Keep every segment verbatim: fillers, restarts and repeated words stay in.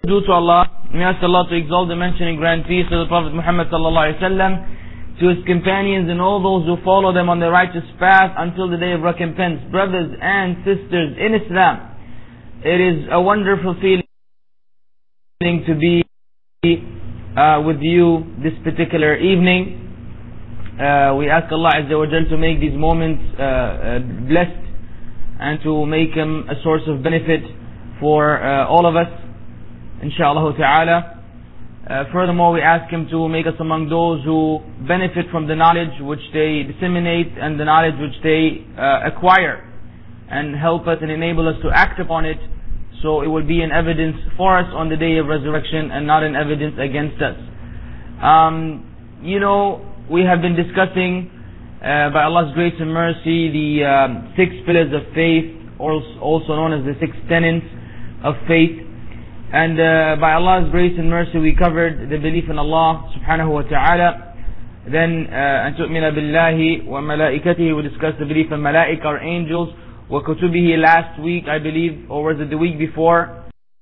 due to Allah. We ask Allah to exalt the mention and grant peace to the Prophet Muhammad sallallahu alaihi wasallam, to his companions and all those who follow them on the righteous path until the day of recompense. Brothers and sisters in Islam, it is a wonderful feeling to be uh, with you this particular evening. Uh, we ask Allah Azza wa Jal to make these moments uh, uh, blessed and to make them a source of benefit for uh, all of us, inshaAllah ta'ala. Uh, furthermore, we ask Him to make us among those who benefit from the knowledge which they disseminate and the knowledge which they uh, acquire, and help us and enable us to act upon it, so it will be an evidence for us on the day of resurrection and not an evidence against us. Um, you know, we have been discussing, uh, by Allah's grace and mercy, the um, six pillars of faith, also known as the six tenets of faith. And uh, by Allah's grace and mercy, we covered the belief in Allah subhanahu wa ta'ala. Then, أن تؤمن بالله وملائكته, we discussed the belief in malaika, or angels, وكتبه last week, I believe, or was it the week before?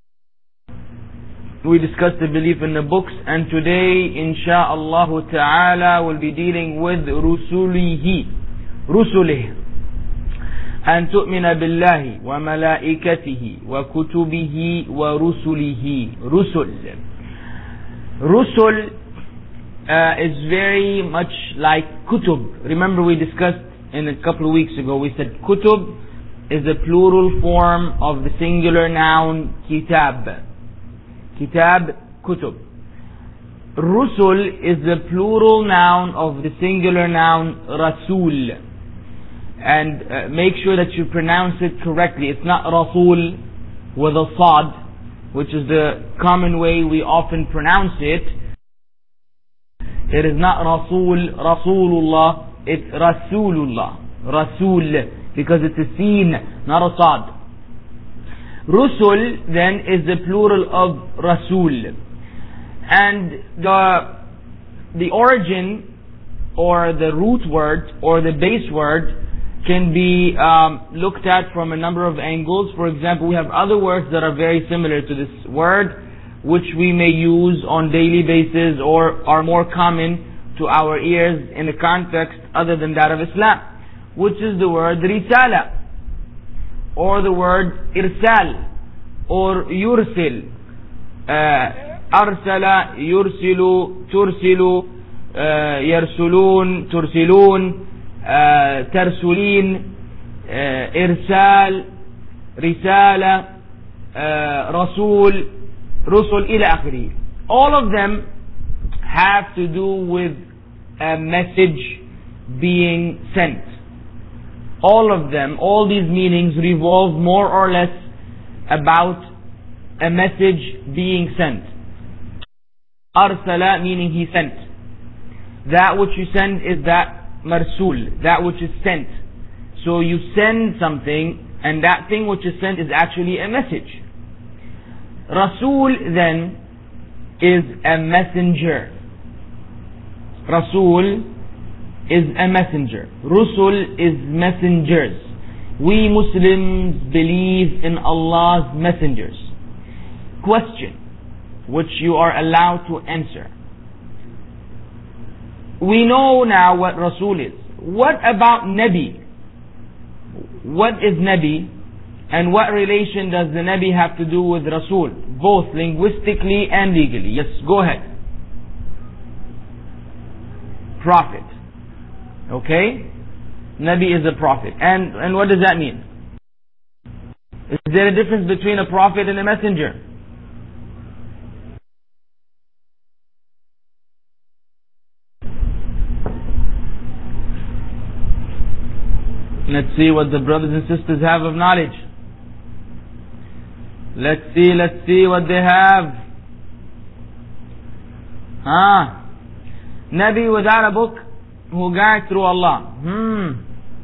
We discussed the belief in the books, and today, insha'Allah ta'ala, we'll be dealing with rusulihi, rusulih. أن تؤمن بالله وملائكته وكتبه ورسله. رسل. Rusul uh, is very much like kutub. Remember we discussed in a couple of weeks ago, we said kutub is the plural form of the singular noun kitab. Kitab, kutub. Rusul is the plural noun of the singular noun rasul. And uh, make sure that you pronounce it correctly. It's not rasul with a sad, which is the common way we often pronounce it. It is not rasul, rasulullah, it's rasulullah, rasul, because it's a sin, not a sad. Rusul then is the plural of rasul. And the, the origin or the root word or the base word can be um, looked at from a number of angles. For example, we have other words that are very similar to this word, which we may use on daily basis or are more common to our ears in a context other than that of Islam, which is the word risala, or the word irsal, or yursil. Uh, arsala, yursilu, tursilu, uh, yarsulun, tursilun, Uh, ترسلين, uh, إرسال, رسالة, uh, رسول, رسل إلى آخره. All of them have to do with a message being sent. All of them, all these meanings revolve more or less about a message being sent. أرسل meaning he sent. That which you send is that marsul, that which is sent. So you send something, and that thing which is sent is actually a message. Rasul then is a messenger. Rasul is a messenger. Rusul is messengers. We Muslims believe in Allah's messengers. Question, which you are allowed to answer. We know now what Rasul is. What about Nabi? What is Nabi? And what relation does the Nabi have to do with Rasul? Both linguistically and legally. Yes, go ahead. Prophet. Okay? Nabi is a prophet. And, and what does that mean? Is there a difference between a prophet and a messenger? Let's see what the brothers and sisters have of knowledge. Let's see, let's see what they have. Ah, Nabi without a book who got through Allah. Hmm.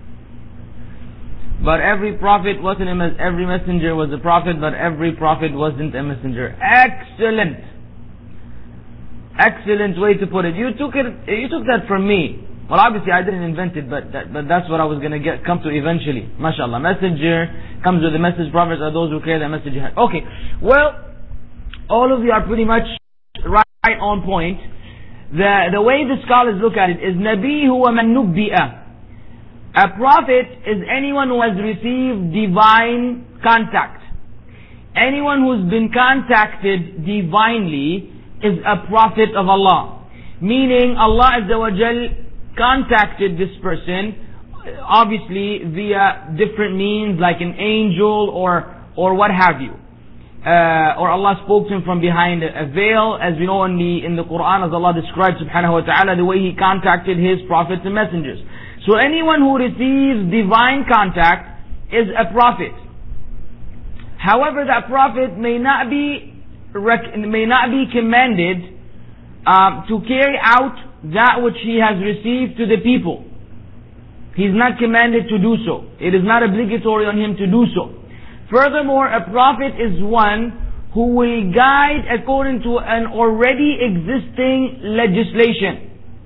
But every prophet wasn't a mes- every messenger was a prophet, but every prophet wasn't a messenger. Excellent. Excellent way to put it. You took it. You took that from me. Well, obviously I didn't invent it, but that, but that's what I was going to get come to eventually. MashaAllah. Messenger comes with the message. Prophets are those who carry the message. Okay. Well, All of you are pretty much right on point. The, the way the scholars look at it is Nabi huwa man nubbi'a. A prophet is anyone who has received divine contact. Anyone who's been contacted divinely is a prophet of Allah. Meaning Allah Azza wa Jal contacted this person, obviously via different means like an angel or or what have you. Uh, or Allah spoke to him from behind a veil, as we know in the, in the Quran, as Allah describes subhanahu wa ta'ala, the way He contacted His prophets and messengers. So anyone who receives divine contact is a prophet. However, that prophet may not be may not be commanded uh, to carry out that which he has received to the people. He's not commanded to do so. It is not obligatory on him to do so. Furthermore, a prophet is one who will guide according to an already existing legislation.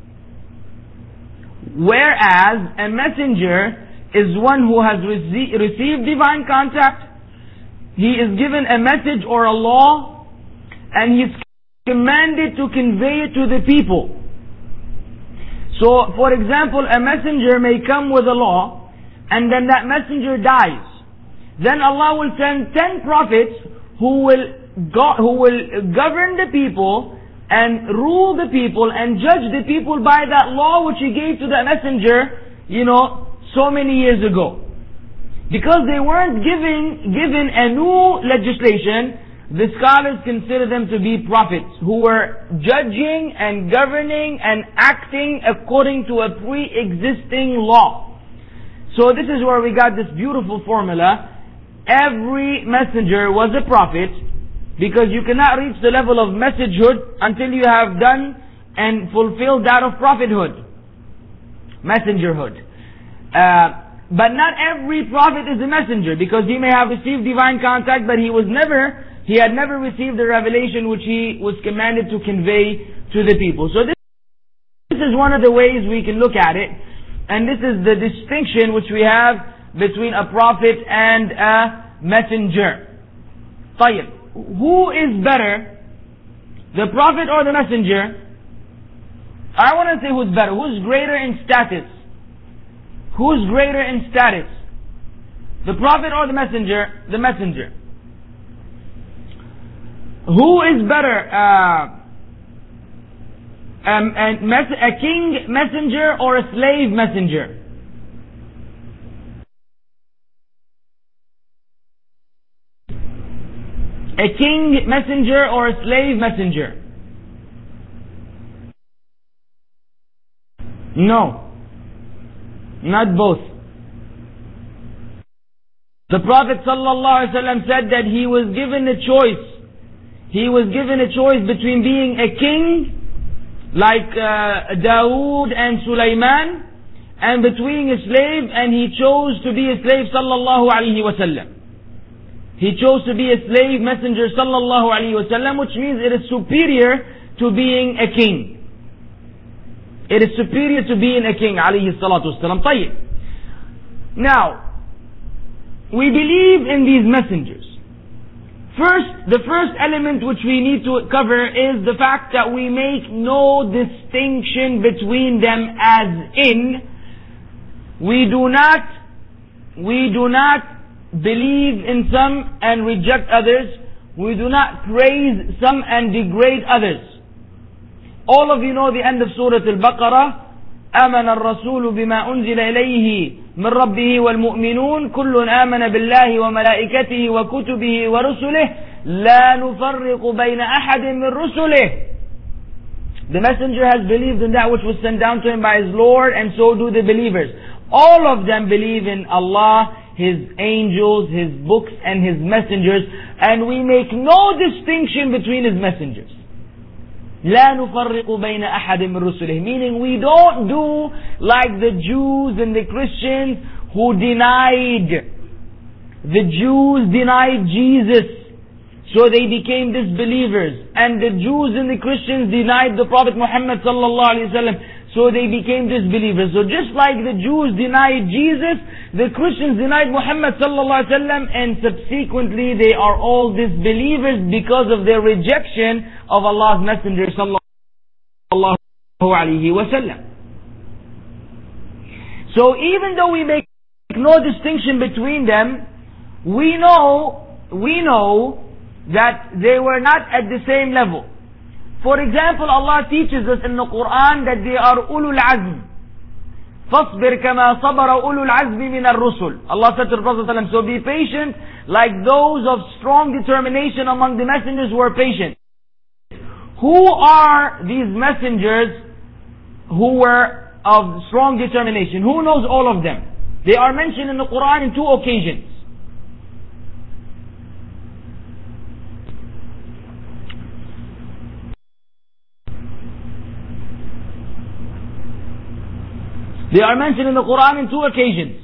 Whereas a messenger is one who has rece- received divine contact, he is given a message or a law, and he is commanded to convey it to the people. So, for example, a messenger may come with a law, and then that messenger dies. Then Allah will send ten prophets who will go, who will govern the people and rule the people and judge the people by that law which He gave to the messenger, you know, so many years ago. Because they weren't giving, given a new legislation, the scholars consider them to be prophets who were judging and governing and acting according to a pre-existing law. So this is where we got this beautiful formula. Every messenger was a prophet, because you cannot reach the level of messagehood until you have done and fulfilled that of prophethood, messengerhood. Uh, but not every prophet is a messenger, because he may have received divine contact, but he was never, he had never received the revelation which he was commanded to convey to the people. So this, this is one of the ways we can look at it, and this is the distinction which we have between a prophet and a messenger. طيب, who is better, the prophet or the messenger? I want to say who's better. Who's greater in status? Who's greater in status? The prophet or the messenger? The messenger. Who is better? Uh, um, a, mes- a king messenger or a slave messenger? A king messenger or a slave messenger? No. Not both. The Prophet ﷺ said that he was given a choice. He was given a choice between being a king like uh, Dawood and Sulaiman, and between a slave, and he chose to be a slave sallallahu alaihi wasallam. He chose to be a slave messenger sallallahu alaihi wasallam, which means it is superior to being a king. It is superior to being a king alayhi salatu wasallam. طيب. Now, we believe in these messengers. First, the first element which we need to cover is the fact that we make no distinction between them, as in, we do not, we do not believe in some and reject others. We do not praise some and degrade others. All of you know the end of Surah Al-Baqarah. آمن الرسول بما أنزل إليه من ربه والمؤمنون كل آمن بالله وملائكته وكتبه ورسله لا نفرق بين أحد من رسله. The messenger has believed in that which was sent down to him by his Lord, and so do the believers. All of them believe in Allah, His angels, His books, and His messengers, and we make no distinction between His messengers. لا نفرق بين أحد من رسله, meaning we don't do like the Jews and the Christians who denied, the Jews denied Jesus, so they became disbelievers, and the Jews and the Christians denied the Prophet Muhammad sallallahu alaihi wasallam, so they became disbelievers. So just like the Jews denied Jesus, the Christians denied Muhammad sallallahu alaihi wasallam, and subsequently they are all disbelievers because of their rejection of Allah's Messenger sallallahu alaihi wasallam. So even though we make no distinction between them, we know, we know that they were not at the same level. For example, Allah teaches us in the Quran that they are ulul azm. فَاصْبِرْ كَمَا صَبَرَ أُولُو الْعَزْمِ مِنَ الرُّسُلِ. Allah said to the Prophet ﷺ, so be patient like those of strong determination among the messengers who are patient. Who are these messengers who were of strong determination? Who knows all of them? They are mentioned in the Quran in two occasions. They are mentioned in the Quran in two occasions.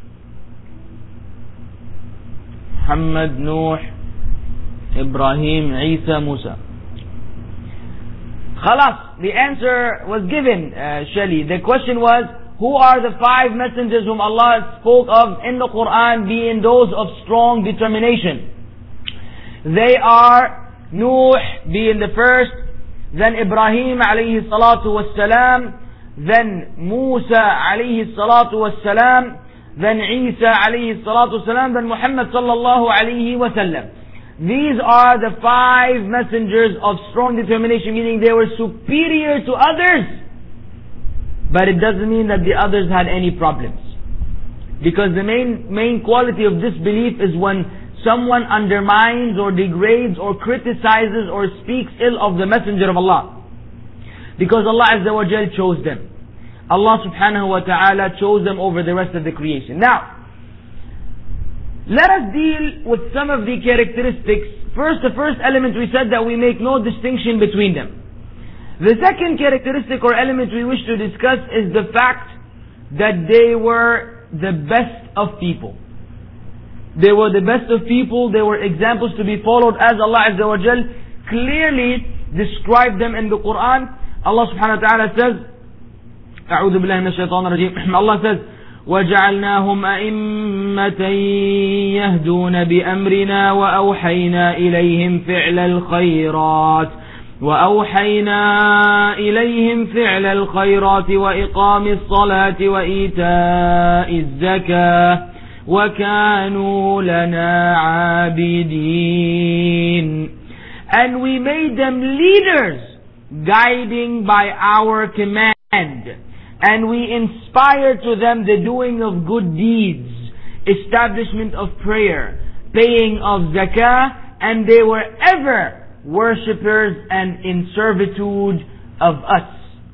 Muhammad, Nuh, Ibrahim, Isa, Musa. Khalas, the answer was given, uh, Shelly. The question was, who are the five messengers whom Allah spoke of in the Quran being those of strong determination? They are Nuh being the first, then Ibrahim alayhi salatu wassalam, then Musa alayhi salatu wassalam, then Isa alayhi salatu wassalam, then Muhammad sallallahu alayhi wasallam. These are the five messengers of strong determination, meaning they were superior to others. But it doesn't mean that the others had any problems. Because the main, main quality of disbelief is when someone undermines or degrades or criticizes or speaks ill of the messenger of Allah. Because Allah Azza wa Jal chose them. Allah subhanahu wa ta'ala chose them over the rest of the creation. Now, let us deal with some of the characteristics. First, the first element we said that we make no distinction between them. The second characteristic or element we wish to discuss is the fact that they were the best of people. They were the best of people, they were examples to be followed, as Allah Azza wa Jal clearly described them in the Quran. Allah subhanahu wa ta'ala says, أعوذ بالله من الشيطان الرجيم. Allah says, وَجَعَلْنَاهُمْ أَئِمَّةً يَهْدُونَ بِأَمْرِنَا وَأَوْحَيْنَا إِلَيْهِمْ فِعْلَ الْخَيْرَاتِ وَأَوْحَيْنَا إِلَيْهِمْ فِعْلَ الْخَيْرَاتِ وَإِقَامِ الصَّلَاةِ وَإِيتَاءِ الزَّكَاةِ وَكَانُوا لَنَا عَابِدِينَ. And we made them leaders, guiding by our command. And we inspired to them the doing of good deeds, establishment of prayer, paying of zakah, and they were ever worshippers and in servitude of us.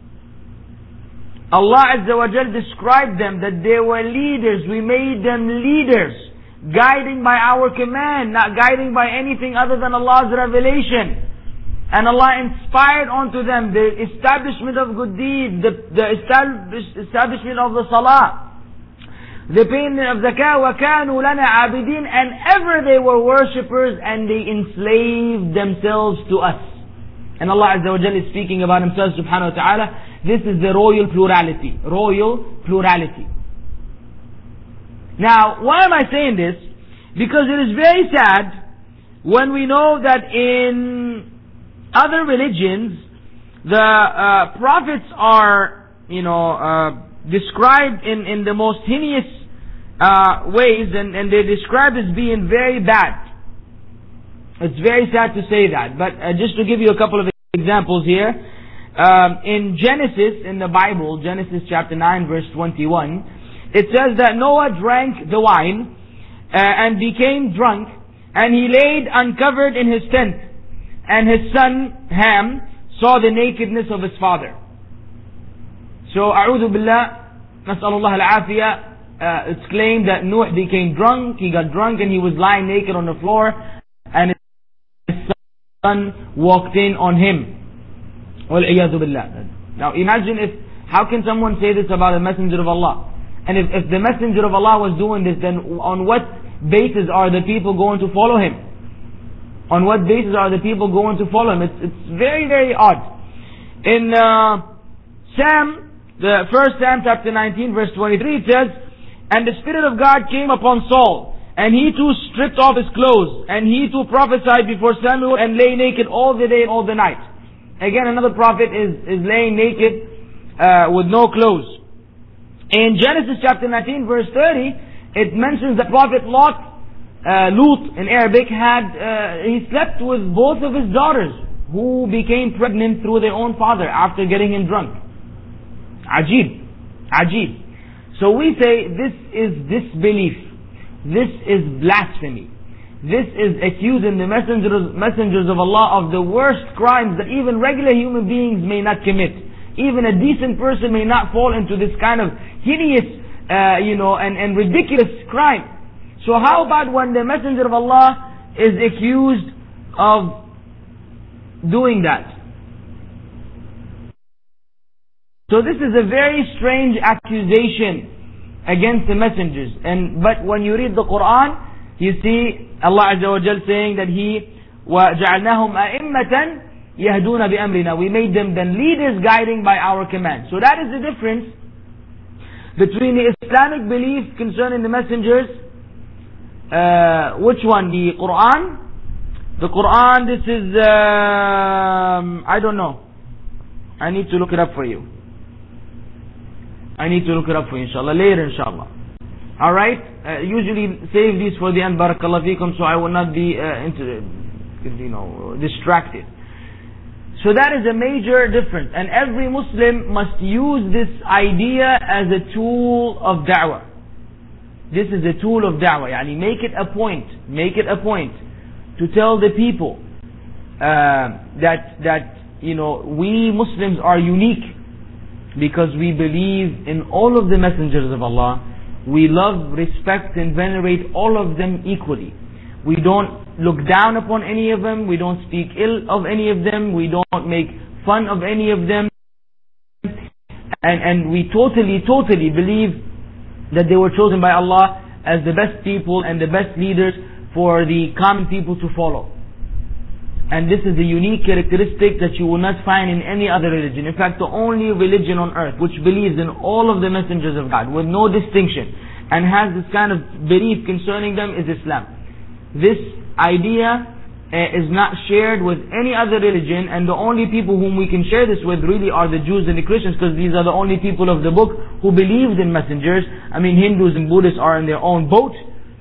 Allah Azza wa Jal described them that they were leaders. We made them leaders, guiding by our command, not guiding by anything other than Allah's revelation. And Allah inspired onto them the establishment of good deeds, the, the establish, establishment of the salah, the payment of zakah, وَكَانُوا لَنَا عَابِدِينَ, and ever they were worshippers and they enslaved themselves to us. And Allah Azza wa Jalla is speaking about Himself subhanahu wa ta'ala. This is the royal plurality. Royal plurality. Now, why am I saying this? Because it is very sad when we know that in other religions, the uh, prophets are, you know, uh, described in, in the most heinous uh, ways, and, and they're described as being very bad. It's very sad to say that, but uh, just to give you a couple of examples here, um, in Genesis, in the Bible, Genesis chapter nine, verse twenty-one, it says that Noah drank the wine uh, and became drunk, and he laid uncovered in his tent. And his son Ham saw the nakedness of his father. So, a'udhu billah, nas'alullah al-afiyah, uh, it's claimed that Nuh became drunk, he got drunk and he was lying naked on the floor, and his son walked in on him. Wal-iyadhu billah. Now imagine if, how can someone say this about a messenger of Allah? And if, if the messenger of Allah was doing this, then on what basis are the people going to follow him? On what basis are the people going to follow him? It's, it's very, very odd. In uh, Sam The First Samuel chapter nineteen verse twenty-three, it says, "And the Spirit of God came upon Saul, and he too stripped off his clothes, and he too prophesied before Samuel, and lay naked all the day and all the night." Again, another prophet is, is laying naked uh, with no clothes. In Genesis chapter nineteen verse thirty, it mentions the prophet Lot, uh, Lut in Arabic, had uh, he slept with both of his daughters, who became pregnant through their own father after getting him drunk. Ajib. Ajib. So we say this is disbelief. This is blasphemy. This is accusing the messengers, messengers of Allah of the worst crimes that even regular human beings may not commit. Even a decent person may not fall into this kind of hideous, uh, you know, and, and ridiculous crime. So how about when the messenger of Allah is accused of doing that? So this is a very strange accusation against the messengers. And but when you read the Quran, you see Allah Azza wa Jal saying that He وَجَعَلْنَاهُمْ أَئِمَّةً يَهْدُونَ بِأَمْرِنَا. We made them then leaders guiding by our command. So that is the difference between the Islamic belief concerning the messengers. Uh, which one? The Quran? The Quran, this is, um, I don't know. I need to look it up for you. I need to look it up for you, inshallah. Later, inshallah. Alright? Uh, usually save these for the end, barakallahu feekum, so I will not be, uh, into, you know, distracted. So that is a major difference. And every Muslim must use this idea as a tool of da'wah. This is a tool of da'wah. Yani make it a point, make it a point to tell the people uh, that, that, you know, we Muslims are unique, because we believe in all of the messengers of Allah. We love, respect and venerate all of them equally. We don't look down upon any of them. We don't speak ill of any of them. We don't make fun of any of them. And, and we totally, totally believe that they were chosen by Allah as the best people and the best leaders for the common people to follow. And this is a unique characteristic that you will not find in any other religion. In fact, the only religion on earth which believes in all of the messengers of God with no distinction and has this kind of belief concerning them is Islam. This idea uh, is not shared with any other religion, and the only people whom we can share this with really are the Jews and the Christians, because these are the only people of the book who believed in messengers. I mean, Hindus and Buddhists are in their own boat.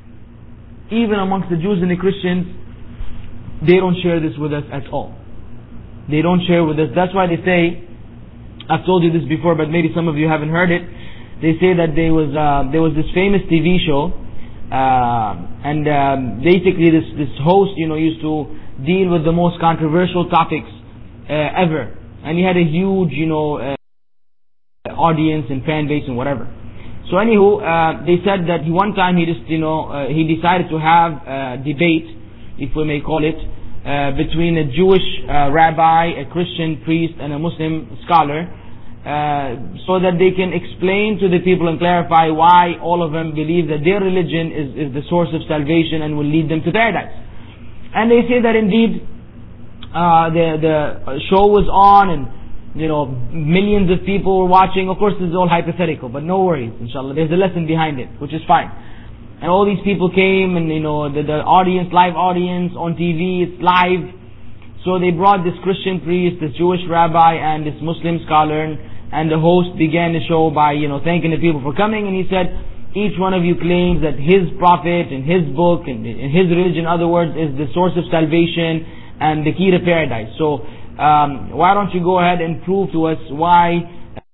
Even amongst the Jews and the Christians, they don't share this with us at all. They don't share with us. That's why they say, I've told you this before, but maybe some of you haven't heard it. They say that there was uh, there was this famous T V show, uh, and um, basically this this host, you know, used to deal with the most controversial topics uh, ever, and he had a huge, you know, uh, audience and fan base and whatever. So anywho, uh, they said that one time he just, you know, uh, he decided to have a debate, if we may call it, uh, between a Jewish uh, rabbi, a Christian priest, and a Muslim scholar, uh, so that they can explain to the people and clarify why all of them believe that their religion is, is the source of salvation and will lead them to paradise. And they say that indeed uh, the the show was on, and you know, millions of people were watching. Of course, this is all hypothetical, but no worries, inshallah. There's a lesson behind it, which is fine. And all these people came, and you know, the, the audience, live audience on T V, it's live. So they brought this Christian priest, this Jewish rabbi, and this Muslim scholar, and, and the host began the show by, you know, thanking the people for coming, and he said, each one of you claims that his prophet and his book and, and his religion, in other words, is the source of salvation and the key to paradise. So, um, why don't you go ahead and prove to us why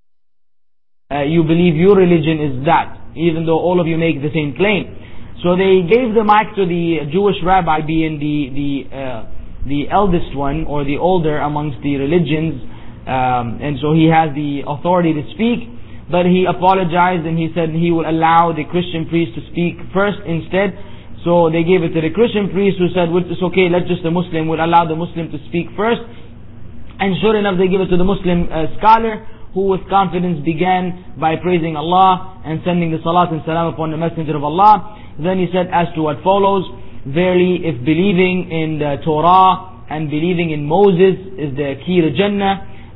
uh, you believe your religion is that, even though all of you make the same claim. So they gave the mic to the Jewish rabbi, being the the uh, the eldest one, or the older amongst the religions, um, and so he has the authority to speak. But he apologized, and he said he will allow the Christian priest to speak first instead. So they gave it to the Christian priest, who said, well, it's okay, let just the Muslim, will allow the Muslim to speak first. And sure enough, they gave it to the Muslim uh, scholar, who with confidence began by praising Allah and sending the salat and salam upon the Messenger of Allah. Then he said, as to what follows, verily if believing in the Torah and believing in Moses is the key to Jannah,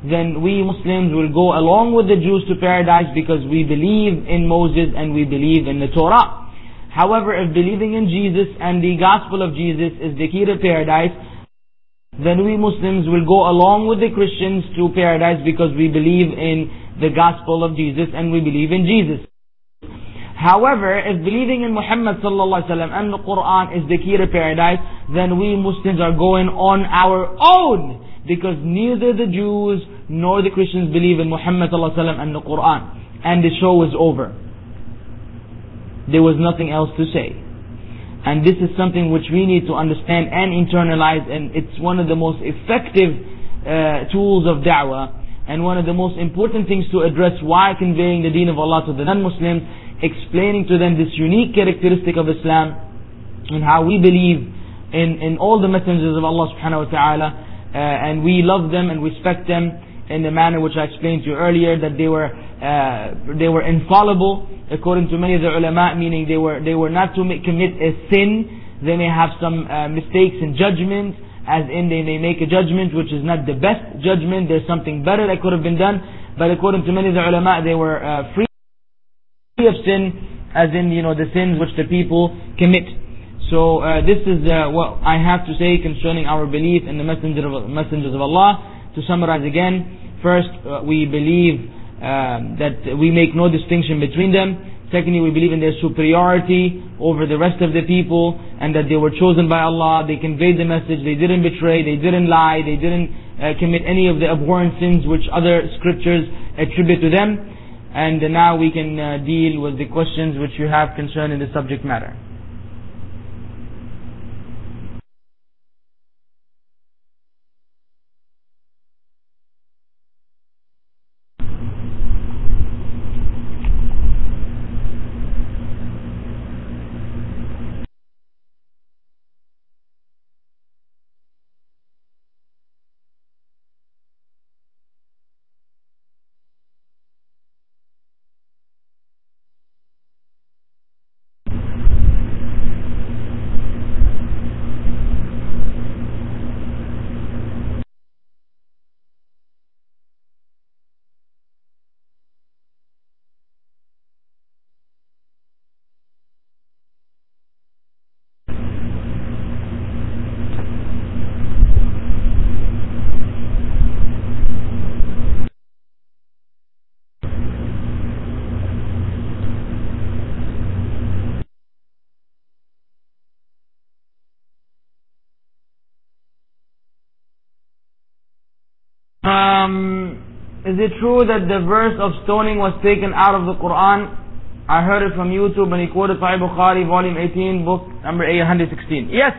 then we Muslims will go along with the Jews to paradise because we believe in Moses and we believe in the Torah. However, if believing in Jesus and the gospel of Jesus is the key to paradise, then we Muslims will go along with the Christians to paradise because we believe in the gospel of Jesus and we believe in Jesus. However, if believing in Muhammad sallallahu alaihi wasallam and the Quran is the key to paradise, then we Muslims are going on our own, because neither the Jews nor the Christians believe in Muhammad sallallahu alaihi wasallam and the Quran. And the show was over. There was nothing else to say. And this is something which we need to understand and internalize, and it's one of the most effective uh, tools of da'wah, and one of the most important things to address while conveying the deen of Allah to the non-Muslims, explaining to them this unique characteristic of Islam and how we believe in, in all the messengers of Allah subhanahu wa ta'ala, uh, and we love them and respect them in the manner which I explained to you earlier, that they were uh, they were infallible according to many of the ulama, meaning they were they were not to make, commit a sin. They may have some uh, mistakes in judgment, as in they may make a judgment which is not the best judgment, there's something better that could have been done, but according to many of the ulama, they were uh, free of sin, as in, you know, the sins which the people commit. So uh, this is uh, what I have to say concerning our belief in the messenger of, messengers of Allah. To summarize again, first, uh, we believe uh, that we make no distinction between them. Secondly, we believe in their superiority over the rest of the people, and that they were chosen by Allah, they conveyed the message, they didn't betray, they didn't lie, they didn't uh, commit any of the abhorrent sins which other scriptures attribute to them. And now we can uh, deal with the questions which you have concerning the subject matter. Um, is it true that the verse of stoning was taken out of the Quran? I heard it from YouTube, and he quoted Sahih Bukhari, volume eighteen, book number eight hundred sixteen. Yes,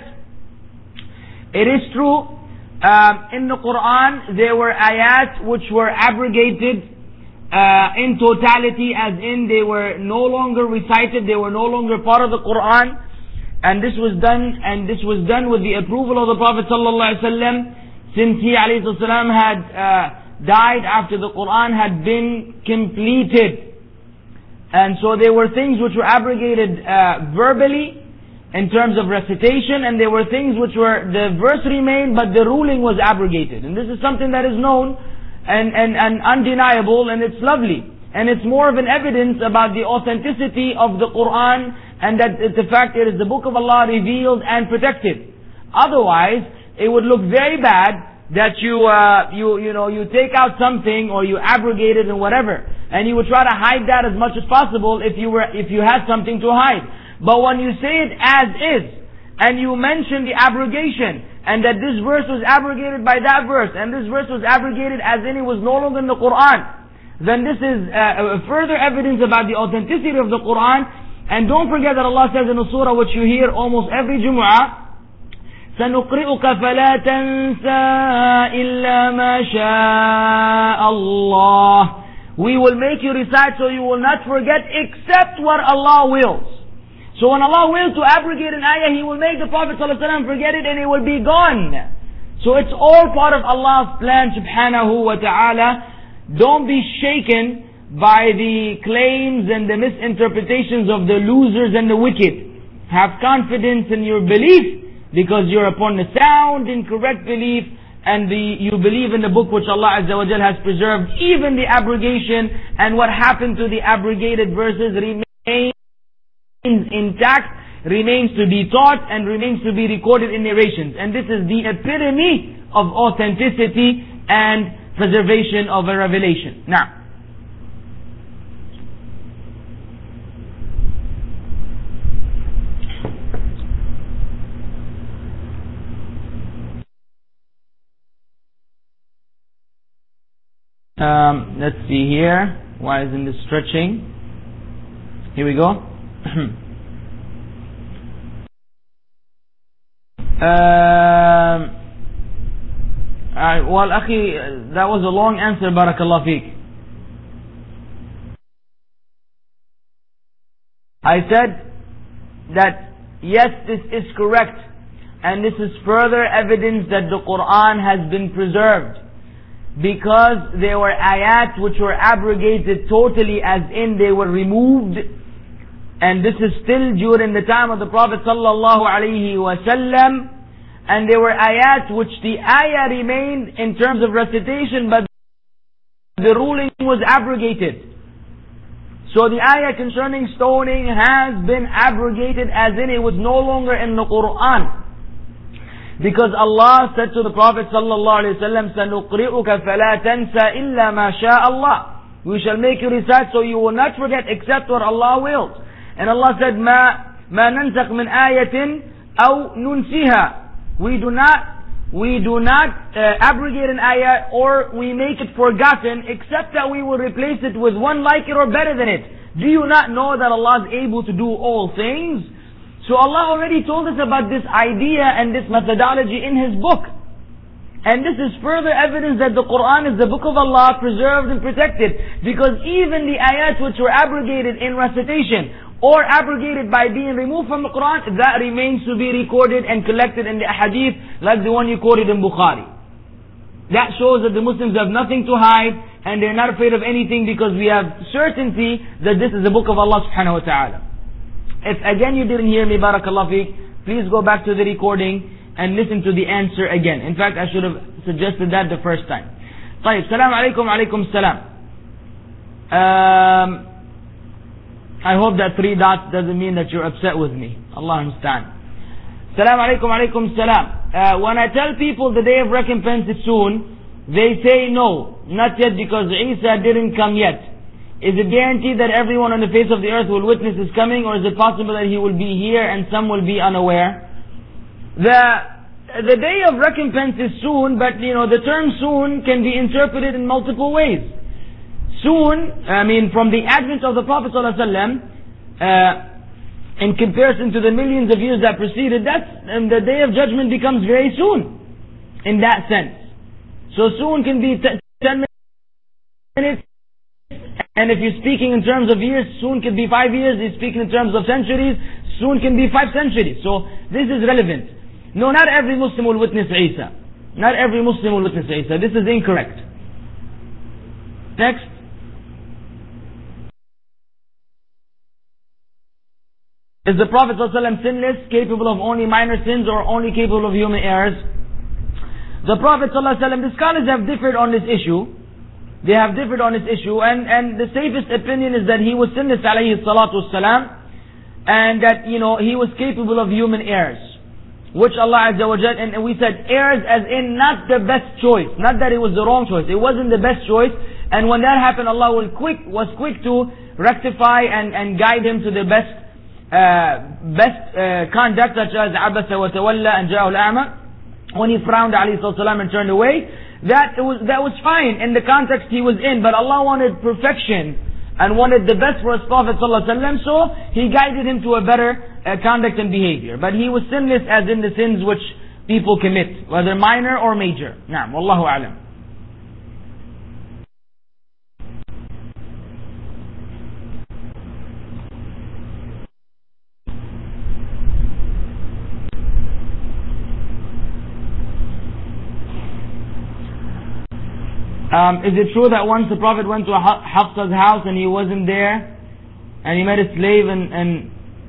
it is true. Um, in the Quran, there were ayat which were abrogated uh, in totality, as in they were no longer recited, they were no longer part of the Quran, and this was done, and this was done with the approval of the Prophet sallallahu alaihi wasallam. Since he alayhi salam had uh, died after the Quran had been completed. And so there were things which were abrogated uh, verbally in terms of recitation, and there were things which were, the verse remained but the ruling was abrogated. And this is something that is known and, and, and undeniable, and it's lovely. And it's more of an evidence about the authenticity of the Quran, and that it's the fact it is the book of Allah revealed and protected. Otherwise, it would look very bad that you, uh, you, you know, you take out something or you abrogate it and whatever, and you would try to hide that as much as possible if you were, if you had something to hide. But when you say it as is, and you mention the abrogation, and that this verse was abrogated by that verse, and this verse was abrogated as in it was no longer in the Quran, then this is uh, further evidence about the authenticity of the Quran. And don't forget that Allah says in the surah which you hear almost every Jumu'ah, سنقرئك فلا تنسى إلا ما شاء الله. We will make you recite so you will not forget except what Allah wills. So when Allah wills to abrogate an ayah, He will make the Prophet ﷺ forget it and it will be gone. So it's all part of Allah's plan subhanahu wa ta'ala. Don't be shaken by the claims and the misinterpretations of the losers and the wicked. Have confidence in your belief, because you're upon the sound and correct belief, and the, you believe in the book which Allah Azza wa Jal has preserved, even the abrogation and what happened to the abrogated verses remains intact, remains to be taught, and remains to be recorded in narrations. And this is the epitome of authenticity and preservation of a revelation. Now, Um, let's see here. Why isn't this stretching? Here we go. um, I, well, akhi, that was a long answer. Barakallah feek. I said that yes, this is correct, and this is further evidence that the Quran has been preserved. Because there were ayat which were abrogated totally, as in they were removed. And this is still during the time of the Prophet sallallahu alaihi wasallam. And there were ayat which the ayah remained in terms of recitation, but the ruling was abrogated. So the ayah concerning stoning has been abrogated, as in it was no longer in the Quran. Because Allah said to the Prophet sallallahu alaihi wasallam, "Sanuqri'uka fala tansa illa ma sha Allah." We shall make you recite so you will not forget except what Allah wills. And Allah said, "Ma ma nansakh min ayatin aw nunsiha." We do not we do not uh, abrogate an ayah or we make it forgotten, except that we will replace it with one like it or better than it. Do you not know that Allah is able to do all things? So Allah already told us about this idea and this methodology in His book. And this is further evidence that the Quran is the book of Allah, preserved and protected. Because even the ayat which were abrogated in recitation or abrogated by being removed from the Quran, that remains to be recorded and collected in the hadith, like the one you quoted in Bukhari. That shows that the Muslims have nothing to hide and they're not afraid of anything, because we have certainty that this is the book of Allah subhanahu wa ta'ala. If again you didn't hear me, barakallah feek, please go back to the recording and listen to the answer again. In fact, I should have suggested that the first time. طيب, salam alaikum, alaikum salam. Um, I hope that three dots doesn't mean that you're upset with me. Allah understand. Salam alaikum, alaikum salam. Uh, when I tell people the day of recompense is soon, they say no, not yet, because Isa didn't come yet. Is it guaranteed that everyone on the face of the earth will witness His coming, or is it possible that He will be here and some will be unaware? The the day of recompense is soon, but you know the term soon can be interpreted in multiple ways. Soon, I mean, from the advent of the Prophet ﷺ, uh, in comparison to the millions of years that preceded, that's and the day of judgment becomes very soon, in that sense. So soon can be t- ten minutes. And if you're speaking in terms of years, soon can be five years. You're speaking in terms of centuries, soon can be five centuries. So this is relevant. No, not every Muslim will witness Isa. Not every Muslim will witness Isa. This is incorrect. Next. Is the Prophet ﷺ sinless, capable of only minor sins, or only capable of human errors? The Prophet ﷺ, the scholars have differed on this issue. They have differed on this issue, and, and the safest opinion is that he was sinless, alayhi salatu wassalam, and that, you know, he was capable of human errors, which Allah Azza wa Jal, and, and we said errors as in not the best choice, not that it was the wrong choice, it wasn't the best choice, and when that happened, Allah will quick, was quick to rectify and, and guide him to the best, uh, best uh, conduct, such as abasa wa tawalla and ja'ul a'ma, when he frowned, alayhi salatu wassalam, and turned away. That was, that was fine in the context he was in, but Allah wanted perfection and wanted the best for His Prophet ﷺ, so He guided him to a better uh, conduct and behavior. But he was sinless as in the sins which people commit, whether minor or major. Naam, wallahu a'lam. Um, is it true that once the Prophet went to Hafsa's house and he wasn't there, and he met a slave and, and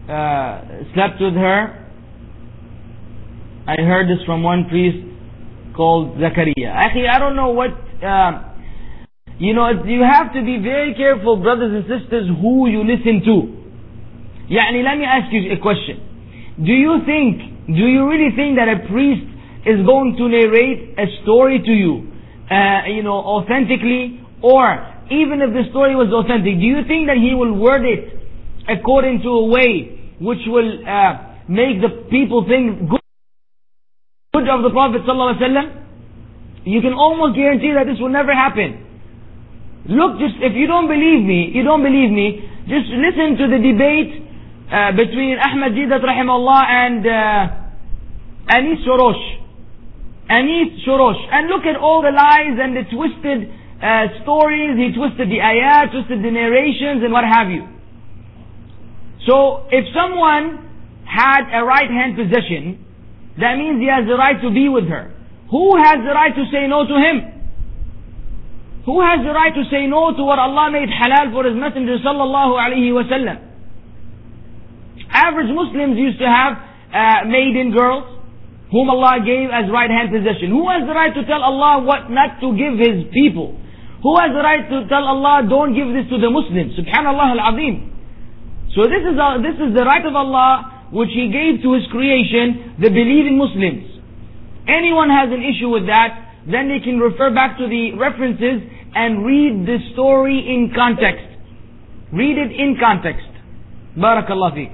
uh, slept with her? I heard this from one priest called Zakaria. Actually, I don't know what, uh, you know, you have to be very careful, brothers and sisters, who you listen to. Yani, let me ask you a question. Do you think, do you really think that a priest is going to narrate a story to you, uh, you know, authentically, or even if the story was authentic, do you think that he will word it according to a way which will uh, make the people think good good of the Prophet sallallahu alaihi wasallam? You can almost guarantee that this will never happen. Look, just if you don't believe me, you don't believe me, just listen to the debate uh, between Ahmad Didat rahimahullah and uh, Anis Shorosh. Anis Shorosh. And look at all the lies and the twisted uh, stories. He twisted the ayat, twisted the narrations and what have you. So, if someone had a right hand possession, that means he has the right to be with her. Who has the right to say no to him? Who has the right to say no to what Allah made halal for His Messenger sallallahu alaihi wasallam? Average Muslims used to have uh, maiden girls whom Allah gave as right hand possession. Who has the right to tell Allah what not to give His people? Who has the right to tell Allah don't give this to the Muslims? Subhanallah al-Azim. So this is, uh, this is the right of Allah which He gave to His creation, the believing Muslims. Anyone has an issue with that, then they can refer back to the references and read the story in context. Read it in context. Barakallah feek.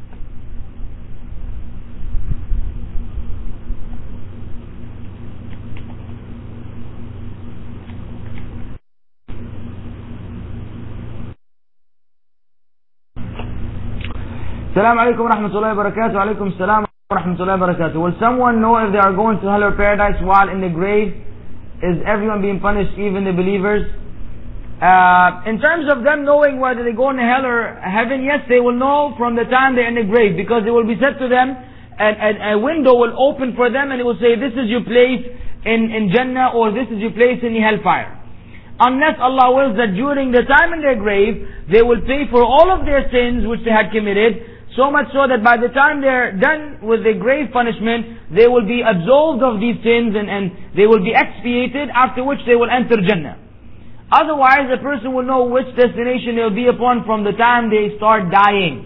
Assalamu alaikum wa rahmatullahi wa barakatuh. Wa alaikum assalam wa rahmatullahi wa barakatuh. Will someone know if they are going to hell or paradise while in the grave? Is everyone being punished, even the believers? Uh, in terms of them knowing whether they go into hell or heaven, yes, they will know from the time they're in the grave, because it will be said to them, and a window will open for them and it will say, this is your place in, in Jannah, or this is your place in the hellfire. Unless Allah wills that during the time in their grave, they will pay for all of their sins which they had committed, so much so that by the time they're done with the grave punishment, they will be absolved of these sins and, and they will be expiated, after which they will enter Jannah. Otherwise, a person will know which destination they'll be upon from the time they start dying.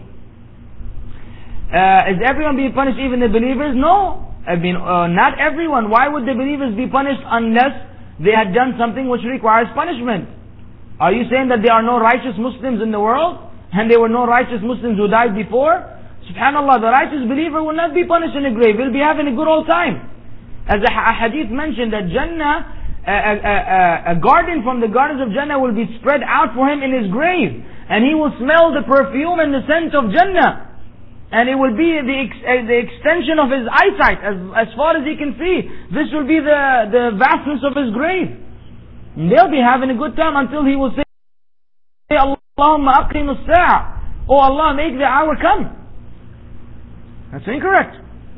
Uh, is everyone being punished, even the believers? No. I mean, uh, not everyone. Why would the believers be punished unless they had done something which requires punishment? Are you saying that there are no righteous Muslims in the world? And there were no righteous Muslims who died before? Subhanallah, the righteous believer will not be punished in the grave. He'll be having a good old time. As a, a hadith mentioned, that Jannah, a, a, a, a garden from the gardens of Jannah will be spread out for him in his grave. And he will smell the perfume and the scent of Jannah. And it will be the, ex, uh, the extension of his eyesight, as, as far as he can see. This will be the, the vastness of his grave. And they'll be having a good time until he will say, Allahumma aqim as-sa'a. Oh Allah, make the hour come. That's incorrect.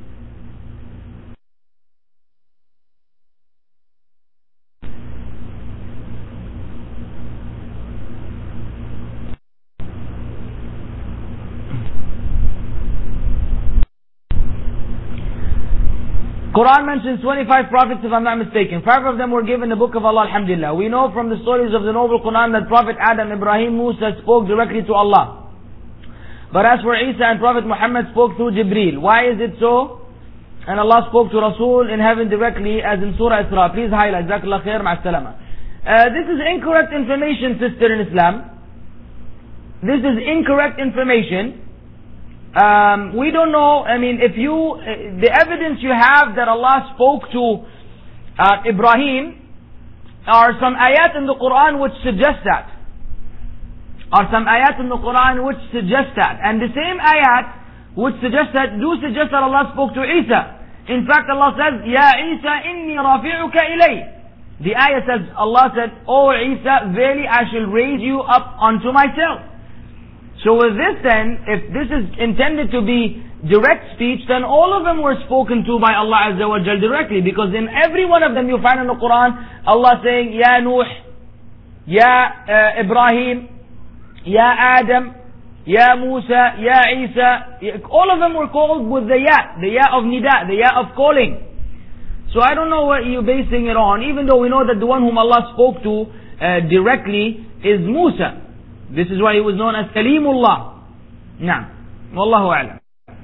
Quran mentions twenty-five prophets, if I'm not mistaken. Five of them were given the book of Allah, alhamdulillah. We know from the stories of the noble Quran that Prophet Adam, Ibrahim, Musa spoke directly to Allah. But as for Isa and Prophet Muhammad spoke through Jibreel. Why is it so? And Allah spoke to Rasul in heaven directly, as in Surah Isra. Please highlight. Jazakallah khair, ma'as-salama. Uh, this is incorrect information, sister in Islam. This is incorrect information. Um, we don't know, I mean, if you, uh, the evidence you have that Allah spoke to uh, Ibrahim are some ayat in the Quran which suggest that. Are some ayat in the Quran which suggest that. And the same ayat which suggest that, do suggest that Allah spoke to Isa. In fact, Allah says, Ya Isa inni rafi'uka ilay. The ayah says, Allah said, O Isa, verily I shall raise you up unto myself. So with this then, if this is intended to be direct speech, then all of them were spoken to by Allah Azza wa Jal directly. Because in every one of them you find in the Quran, Allah saying, Ya Nuh, Ya uh, Ibrahim, Ya Adam, Ya Musa, Ya Isa. All of them were called with the Ya, the Ya of Nida, the Ya of calling. So I don't know what you're basing it on, even though we know that the one whom Allah spoke to uh, directly is Musa. This is why he was known as Kalimullah. Naam. Wallahu a'lam.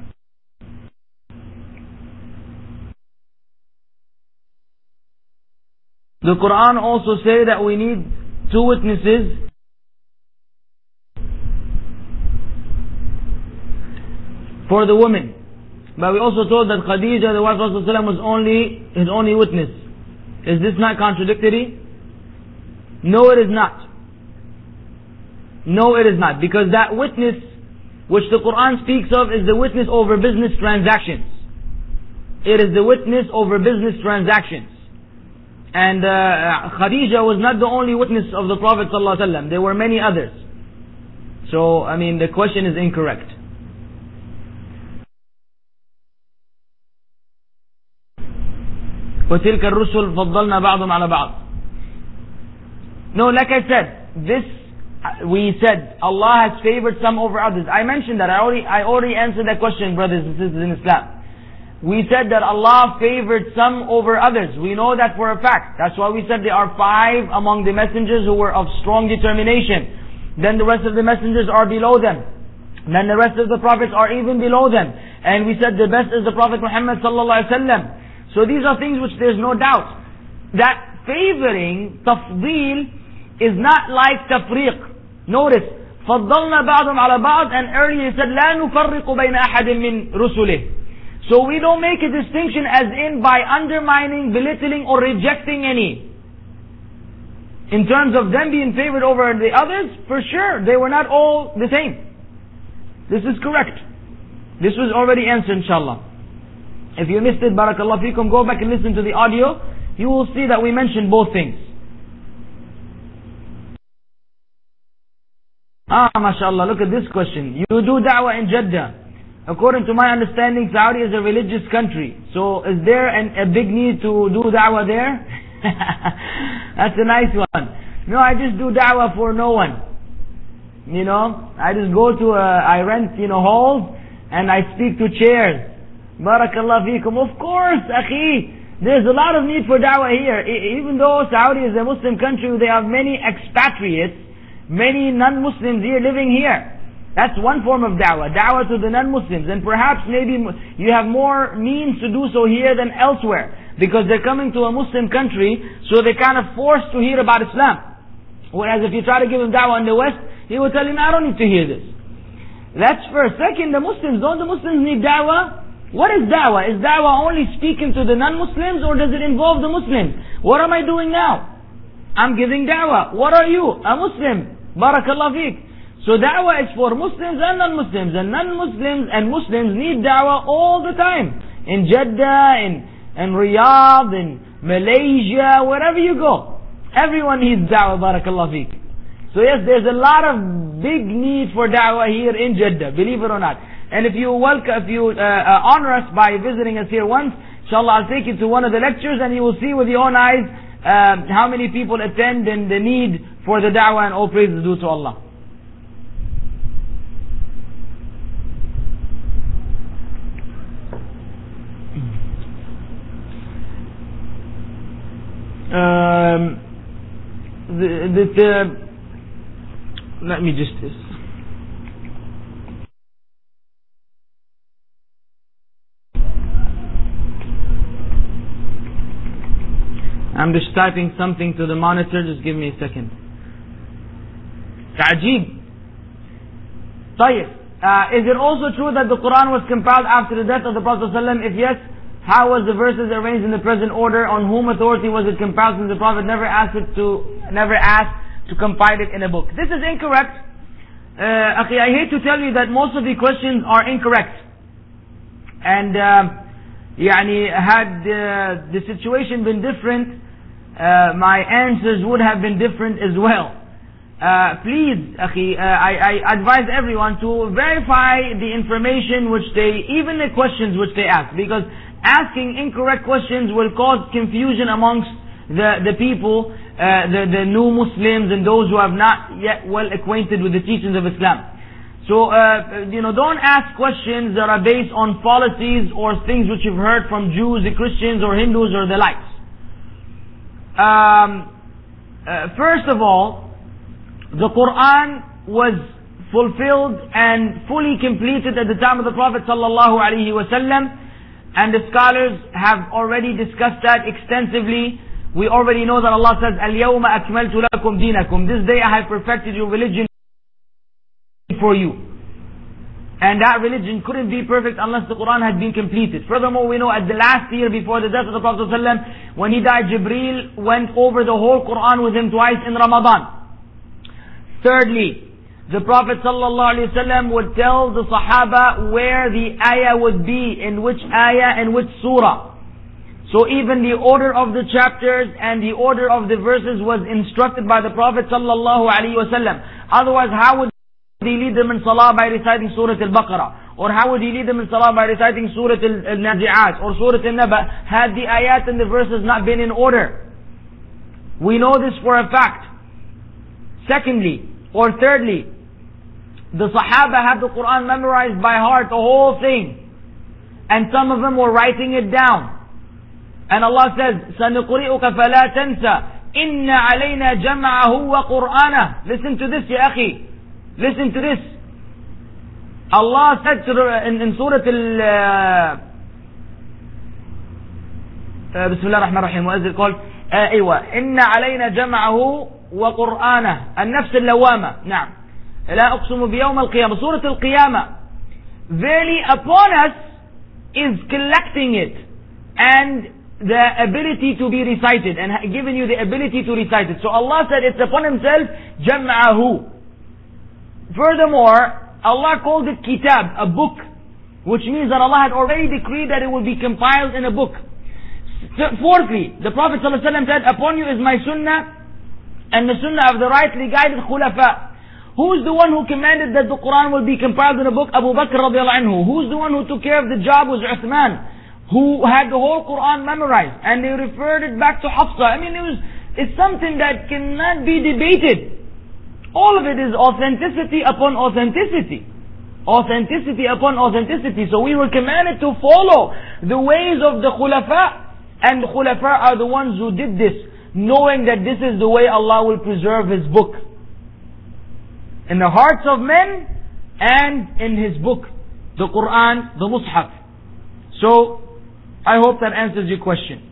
The Quran also says that we need two witnesses for the women. But we also told that Khadija, the wife of Rasulullah, was only his only witness. Is this not contradictory? No, it is not. No, it is not. Because that witness which the Quran speaks of is the witness over business transactions. It is the witness over business transactions. And uh, Khadija was not the only witness of the Prophet ﷺ. There were many others. So, I mean, the question is incorrect. وَتِلْكَ الرُّسُلُ فَضَّلْنَا بَعْضُمْ عَلَى بَعْضٍ. No, like I said, this, we said, Allah has favored some over others. I mentioned that. I already, I already answered that question, brothers and sisters in Islam. We said that Allah favored some over others. We know that for a fact. That's why we said there are five among the messengers who were of strong determination. Then the rest of the messengers are below them. Then the rest of the prophets are even below them. And we said the best is the Prophet Muhammad sallallahu alaihi wasallam. So these are things which there's no doubt. That favoring, tafdeel, is not like tafriq. Notice, فَضَّلْنَا بَعْضُمْ عَلَى بَعْضٍ, and earlier he said, لَا نُفَرِّقُ بَيْنَ أَحَدٍ مِّن رُسُلِهِ. So we don't make a distinction as in by undermining, belittling, or rejecting any. In terms of them being favored over the others, for sure, they were not all the same. This is correct. This was already answered, inshallah. If you missed it, barakallah fikum, go back and listen to the audio. You will see that we mentioned both things. Ah, mashallah, look at this question. You do da'wah in Jeddah. According to my understanding, Saudi is a religious country. So is there an, a big need to do da'wah there? That's a nice one. No, I just do da'wah for no one. You know, I just go to, a, I rent, you know, halls, and I speak to chairs. Barakallah fikum. Of course, akhi, there's a lot of need for da'wah here. I, even though Saudi is a Muslim country, they have many expatriates, many non-Muslims here living here. That's one form of da'wah, da'wah to the non-Muslims. And perhaps maybe you have more means to do so here than elsewhere. Because they're coming to a Muslim country, so they're kind of forced to hear about Islam. Whereas if you try to give him da'wah in the West, he will tell him, I don't need to hear this. That's first. Second, the Muslims, don't the Muslims need da'wah? What is da'wah? Is da'wah only speaking to the non-Muslims, or does it involve the Muslims? What am I doing now? I'm giving da'wah. What are you? A Muslim. Barakallah fiqh. So da'wah is for Muslims and non-Muslims. And non-Muslims and Muslims need da'wah all the time. In Jeddah, in, in Riyadh, in Malaysia, wherever you go. Everyone needs da'wah, barakallah fiqh. So yes, there's a lot of big need for da'wah here in Jeddah, believe it or not. And if you welcome, if you uh, uh, honor us by visiting us here once, inshallah I'll take you to one of the lectures and you will see with your own eyes uh, how many people attend and the need for the da'wah, and all praise is due to Allah. Um, the, the, the, let me just this. I'm just typing something to the monitor, just give me a second. Ta'jeeb. طيب. Uh, is it also true that the Quran was compiled after the death of the Prophet ﷺ? If yes, how was the verses arranged in the present order? On whom authority was it compiled, since the Prophet never asked it to, never asked to compile it in a book? This is incorrect. Uh, okay, I hate to tell you that most of the questions are incorrect. And, uh, yani, had uh, the situation been different, uh, my answers would have been different as well. Uh, please, akhi, uh, I, I advise everyone to verify the information which they, even the questions which they ask, because asking incorrect questions will cause confusion amongst the, the people, uh, the, the new Muslims and those who have not yet well acquainted with the teachings of Islam. So, uh, you know, don't ask questions that are based on fallacies or things which you've heard from Jews, or Christians, or Hindus, or the likes. Um, uh, first of all, the Quran was fulfilled and fully completed at the time of the Prophet sallallahu alaihi wasallam, and the scholars have already discussed that extensively. We already know that Allah says, "Al-yawma akmaltu lakum dinakum." This day I have perfected your religion for you. And that religion couldn't be perfect unless the Quran had been completed. Furthermore, we know at the last year before the death of the Prophet ﷺ, when he died, Jibreel went over the whole Quran with him twice in Ramadan. Thirdly, the Prophet ﷺ would tell the Sahaba where the ayah would be, in which ayah and which surah. So even the order of the chapters and the order of the verses was instructed by the Prophet ﷺ. Otherwise, how would he lead them in salah by reciting Surah Al-Baqarah? Or how would he lead them in salah by reciting Surah Al-Nazi'at or Surah Al-Naba, had the ayat and the verses not been in order? We know this for a fact. Secondly, or thirdly, the Sahaba had the Quran memorized by heart, the whole thing. And some of them were writing it down. And Allah says, سَنُقْرِئُكَ فَلَا تَنْسَ إِنَّ عَلَيْنَا جَمْعَهُ وَقُرْآنَهُ. Listen to this, ya akhi. Listen to this. Allah said to the, in, in Surah Al... Uh, Bismillah ar-Rahman ar-Rahim. What is it called? أيوة. إِنَّ عَلَيْنَا جَمْعَهُ وَقُرْآنَهُ النَّفْسِ اللَّوَامَةِ. نعم. لا أقسم بيوم القيامة. Surah Al-Qiyamah. Verily upon us is collecting it and the ability to be recited, and giving you the ability to recite it. So Allah said it's upon Himself, جَمْعَهُ. Furthermore, Allah called it kitab, a book, which means that Allah had already decreed that it will be compiled in a book. Fourthly, the Prophet ﷺ said, upon you is my sunnah and the sunnah of the rightly guided khulafa. Who's the one who commanded that the Quran will be compiled in a book? Abu Bakr radiallahu anhu. Who's the one who took care of the job? Was Uthman, who had the whole Quran memorized, and they referred it back to Hafsa. I mean, it was, it's something that cannot be debated. All of it is authenticity upon authenticity. Authenticity upon authenticity. So we were commanded to follow the ways of the khulafa. And the khulafa are the ones who did this, knowing that this is the way Allah will preserve His book. In the hearts of men and in His book. The Quran, the Mus'haf. So, I hope that answers your question.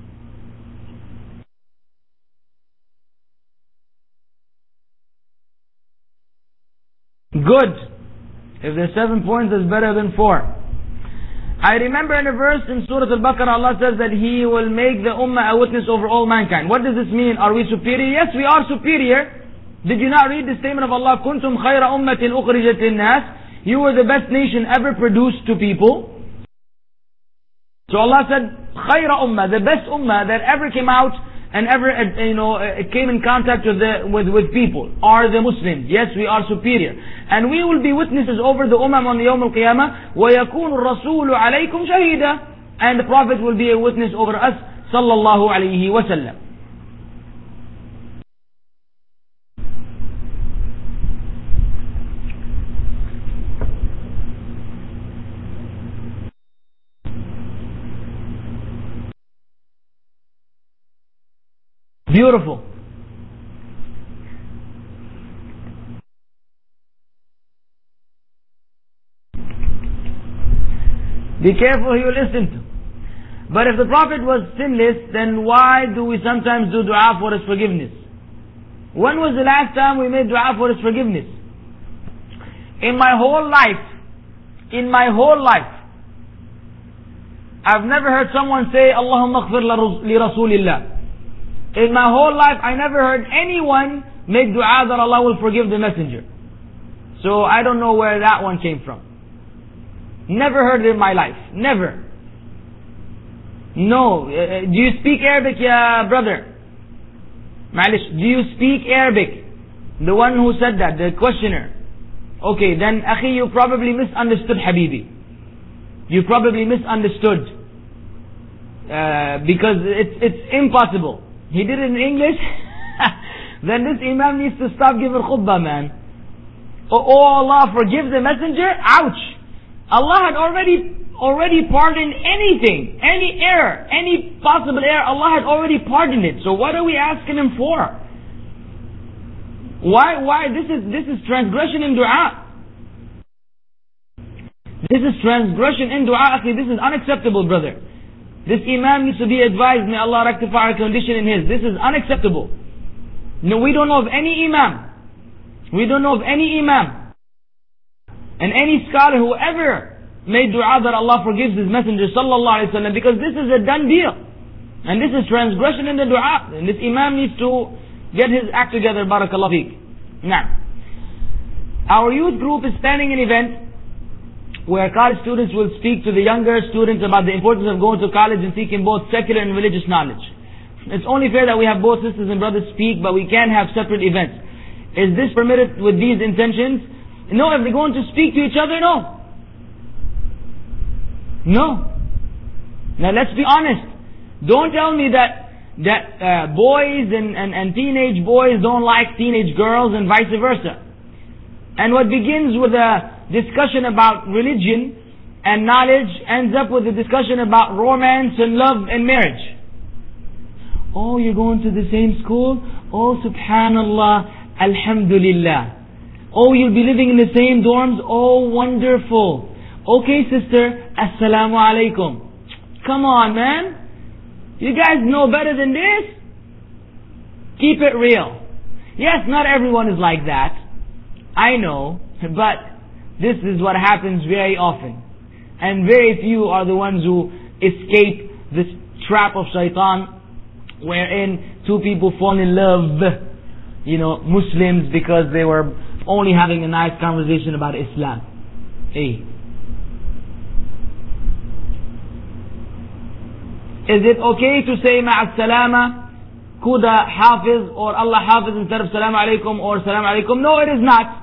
Good. If there's seven points, that's better than four. I remember in a verse in Surah Al-Baqarah, Allah says that He will make the Ummah a witness over all mankind. What does this mean? Are we superior? Yes, we are superior. Did you not read the statement of Allah? كُنْتُمْ خَيْرَ أُمَّةٍ أُخْرِجَتْ لِلنَّاسِ. You were the best nation ever produced to people. So Allah said, خَيْرَ أُمَّة, the best ummah that ever came out and ever, you know, came in contact with the with, with people are the Muslims. Yes, we are superior. And we will be witnesses over the ummah on the Yawm al-Qiyamah. وَيَكُونُ الرَّسُولُ عَلَيْكُمْ شَهِيدًا. And the Prophet will be a witness over us, sallallahu alayhi wa sallam. Beautiful. Be careful who you listen to. But if the Prophet was sinless, then why do we sometimes do dua for His forgiveness? When was the last time we made dua for His forgiveness? In my whole life, in my whole life, I've never heard someone say, Allahumma ighfir li Rasulillah. In my whole life, I never heard anyone make dua that Allah will forgive the messenger. So I don't know where that one came from. Never heard it in my life. Never. No. Uh, do you speak Arabic, ya brother? Malish, do you speak Arabic? The one who said that, the questioner. Okay, then, akhi, you probably misunderstood Habibi. You probably misunderstood. Uh, because it's, it's impossible. He did it in English, then this Imam needs to stop giving khutbah, man. Oh, oh Allah, forgive the messenger. Ouch! Allah had already already pardoned anything, any error, any possible error. Allah had already pardoned it. So what are we asking Him for? Why? Why? This is this is transgression in du'a. This is transgression in du'a. This is unacceptable, brother. This Imam needs to be advised. May Allah rectify our condition in his. This is unacceptable. No, we don't know of any Imam. We don't know of any Imam and any scholar who ever made dua that Allah forgives His Messenger sallallahu alaihi wasallam, because this is a done deal. And this is transgression in the dua. And this Imam needs to get his act together, barakallahu feek. Now, our youth group is planning an event where college students will speak to the younger students about the importance of going to college and seeking both secular and religious knowledge. It's only fair that we have both sisters and brothers speak, but we can have separate events. Is this permitted with these intentions? No, if they're going to speak to each other, no. No. Now let's be honest. Don't tell me that that uh, boys and, and, and teenage boys don't like teenage girls and vice versa. And what begins with a discussion about religion and knowledge ends up with a discussion about romance and love and marriage. Oh, you're going to the same school? Oh, subhanallah, alhamdulillah. Oh, you'll be living in the same dorms? Oh, wonderful. Okay, sister, assalamu alaikum. Come on, man. You guys know better than this? Keep it real. Yes, not everyone is like that. I know, but this is what happens very often. And very few are the ones who escape this trap of shaitan, wherein two people fall in love, you know, Muslims, because they were only having a nice conversation about Islam. Hey. Is it okay to say ma'as salama, kuda hafiz, or Allah hafiz instead of salam alaikum or salam alaikum? No, it is not.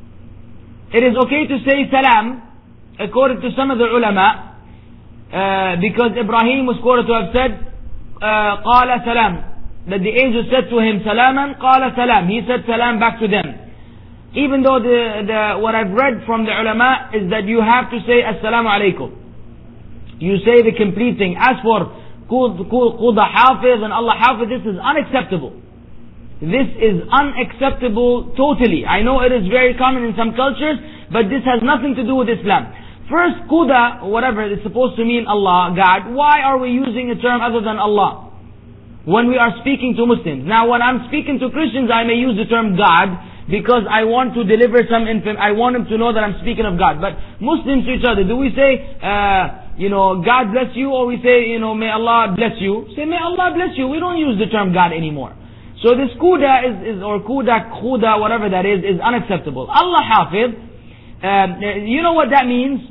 It is okay to say salam, according to some of the ulama, uh, because Ibrahim was quoted to have said, uh, qala salam, that the angel said to him, salaman, qala salam. He said salam back to them. Even though the, the what I've read from the ulama is that you have to say assalamu alaikum. You say the complete thing. As for Quda Hafiz and Allah Hafiz, this is unacceptable. This is unacceptable totally. I know it is very common in some cultures, but this has nothing to do with Islam. First, Quda, whatever, is supposed to mean Allah, God. Why are we using a term other than Allah when we are speaking to Muslims? Now, when I'm speaking to Christians, I may use the term God, because I want to deliver some info. I want them to know that I'm speaking of God. But Muslims to each other, do we say, uh, you know, God bless you, or we say, you know, may Allah bless you? Say, may Allah bless you. We don't use the term God anymore. So this kuda is, is or kuda, khuda, whatever that is, is unacceptable. Allah Hafiz, um, you know what that means?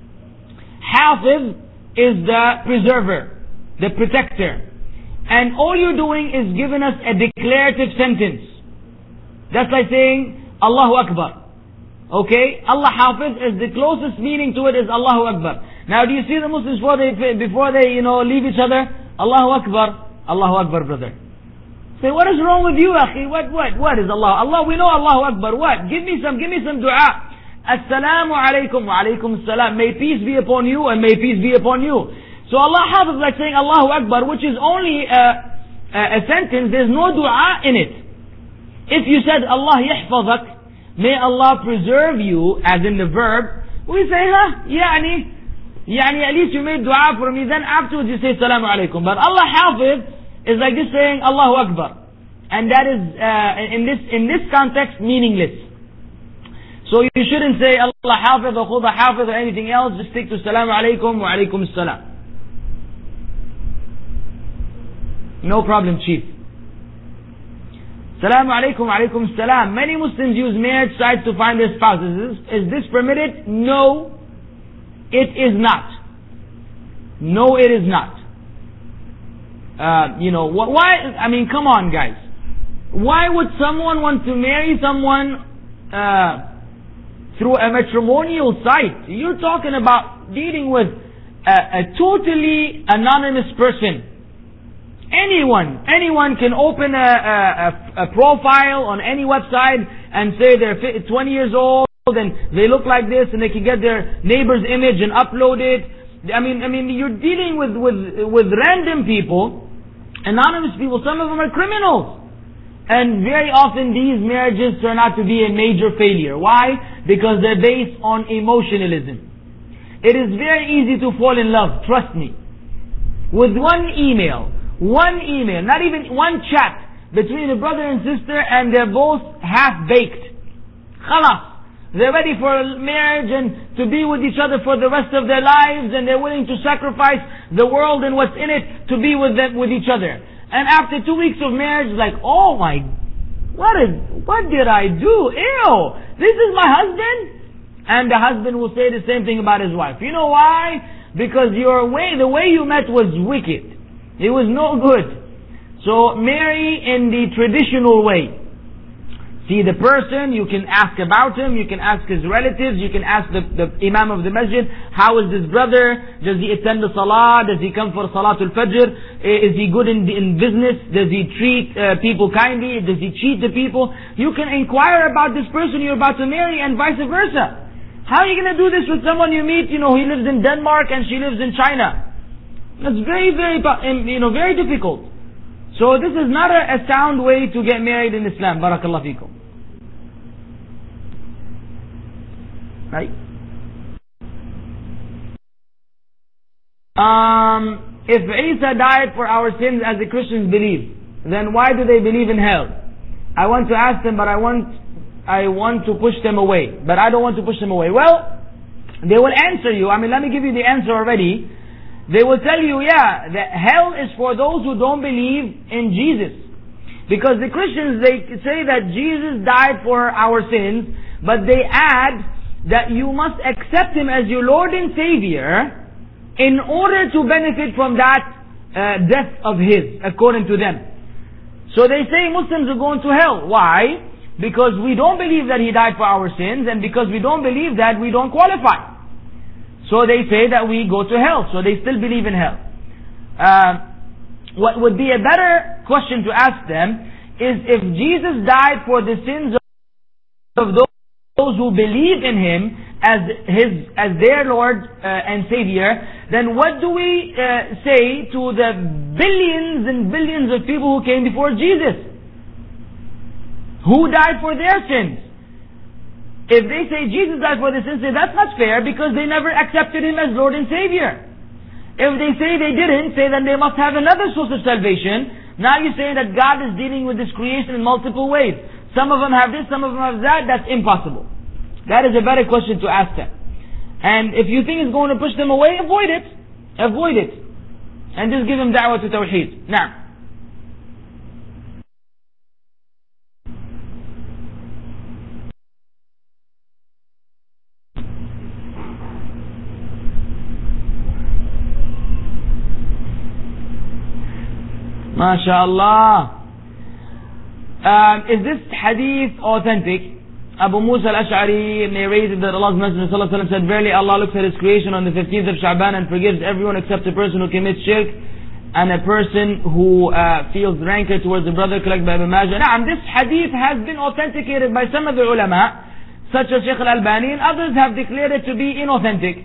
Hafiz is the preserver, the protector. And all you're doing is giving us a declarative sentence. That's like saying Allahu Akbar. Okay? Allah Hafiz is the closest meaning to it is Allahu Akbar. Now do you see the Muslims before they, before they you know, leave each other? Allahu Akbar. Allahu Akbar, brother. Say, what is wrong with you, akhi? What, what, what is Allah? Allah, we know Allahu Akbar. What? Give me some, give me some dua. Assalamu alaikum wa alaikum assalam. May peace be upon you and may peace be upon you. So Allah Hafiz like saying Allahu Akbar, which is only a, a, a sentence. There's no dua in it. If you said Allah yahfazak, may Allah preserve you, as in the verb, we say, huh, yani, yani at least you made dua for me, then afterwards you say Salamu alaikum. But Allah Hafiz is like this saying Allahu Akbar. And that is, uh, in this, in this context, meaningless. So you shouldn't say Allah Hafiz or Khuda Hafiz or anything else, just stick to Salamu alaikum wa alaikum assalam. No problem, Chief. Salamu alaikum wa alaikum salam. Many Muslims use marriage sites to find their spouses. Is this, is this permitted? No, it is not. No, it is not. Uh, you know, wh- why, I mean, come on guys. Why would someone want to marry someone uh, through a matrimonial site? You're talking about dealing with a, a totally anonymous person. Anyone, anyone can open a, a, a profile on any website and say they're twenty years old and they look like this and they can get their neighbor's image and upload it. I mean, I mean, you're dealing with, with, with random people, anonymous people. Some of them are criminals. And very often these marriages turn out to be a major failure. Why? Because they're based on emotionalism. It is very easy to fall in love, trust me. With one email, one email, not even one chat between a brother and sister, and they're both half-baked. Khalas. They're ready for marriage and to be with each other for the rest of their lives, and they're willing to sacrifice the world and what's in it to be with them, with each other. And after two weeks of marriage, like, oh my, what is, what did I do? Ew, this is my husband? And the husband will say the same thing about his wife. You know why? Because your way, the way you met was wicked. It was no good. So marry in the traditional way. See the person, you can ask about him, you can ask his relatives, you can ask the, the imam of the masjid, how is this brother? Does he attend the salah? Does he come for salatul fajr? Is he good in, in business? Does he treat uh, people kindly? Does he cheat the people? You can inquire about this person you're about to marry and vice versa. How are you going to do this with someone you meet, you know, he lives in Denmark and she lives in China? That's very, very, you know, very difficult. So this is not a, a sound way to get married in Islam. Barakallahu feekum. Right? Um, if Isa died for our sins as the Christians believe, then why do they believe in hell? I want to ask them, but I want, I want to push them away. But I don't want to push them away. Well, they will answer you. I mean, let me give you the answer already. They will tell you, yeah, that hell is for those who don't believe in Jesus. Because the Christians, they say that Jesus died for our sins, but they add that you must accept Him as your Lord and Savior in order to benefit from that uh, death of His, according to them. So they say Muslims are going to hell. Why? Because we don't believe that He died for our sins, and because we don't believe that, we don't qualify. So they say that we go to hell. So they still believe in hell. Uh, what would be a better question to ask them is, if Jesus died for the sins of those those who believe in Him as His, as their Lord uh, and Savior, then what do we uh, say to the billions and billions of people who came before Jesus, who died for their sins? If they say Jesus died for their sins, say that's not fair, because they never accepted Him as Lord and Savior. If they say they didn't, say then they must have another source of salvation. Now you're saying that God is dealing with this creation in multiple ways. Some of them have this, some of them have that. That's impossible. That is a better question to ask them. And if you think it's going to push them away, avoid it. Avoid it. And just give them da'wah to tawheed. Now. MashaAllah. Um, is this hadith authentic? Abu Musa al-Ash'ari narrated that Allah's Messenger sallallahu alaihi wasallam said, verily Allah looks at His creation on the fifteenth of Sha'ban and forgives everyone except a person who commits shirk and a person who uh, feels rancor towards a brother, collected by Ibn Majah. Now, this hadith has been authenticated by some of the ulama, such as Shaykh al-Albani, and others have declared it to be inauthentic.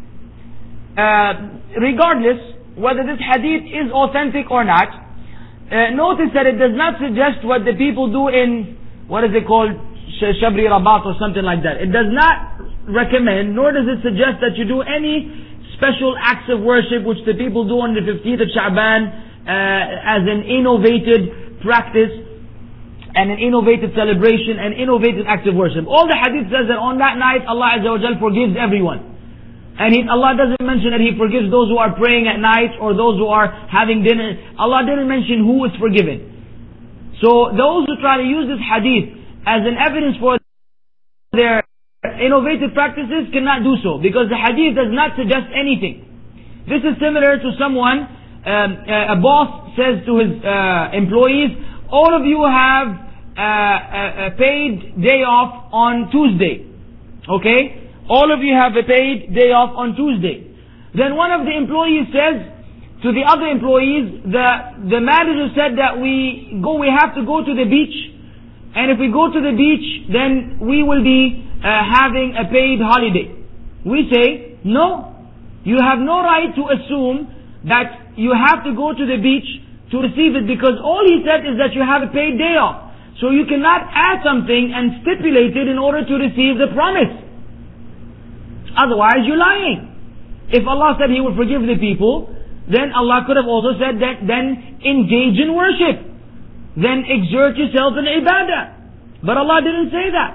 Uh, regardless, whether this hadith is authentic or not, Uh, notice that it does not suggest what the people do in, what is it called, Shabri Rabat or something like that. It does not recommend, nor does it suggest that you do any special acts of worship which the people do on the fifteenth of Sha'ban uh, as an innovated practice and an innovative celebration and innovative act of worship. All the hadith says that on that night Allah Azza wa Jal forgives everyone. And he, Allah doesn't mention that He forgives those who are praying at night or those who are having dinner. Allah didn't mention who is forgiven. So those who try to use this hadith as an evidence for their innovative practices cannot do so, because the hadith does not suggest anything. This is similar to someone, um, a boss says to his uh, employees, all of you have uh, a paid day off on Tuesday. Okay? All of you have a paid day off on Tuesday. Then one of the employees says to the other employees, the, the manager said that we go, we have to go to the beach and if we go to the beach, then we will be uh, having a paid holiday. We say, no. You have no right to assume that you have to go to the beach to receive it, because all he said is that you have a paid day off. So you cannot add something and stipulate it in order to receive the promise. Otherwise you're lying. If Allah said He will forgive the people, then Allah could have also said that then engage in worship. Then exert yourself in ibadah. But Allah didn't say that.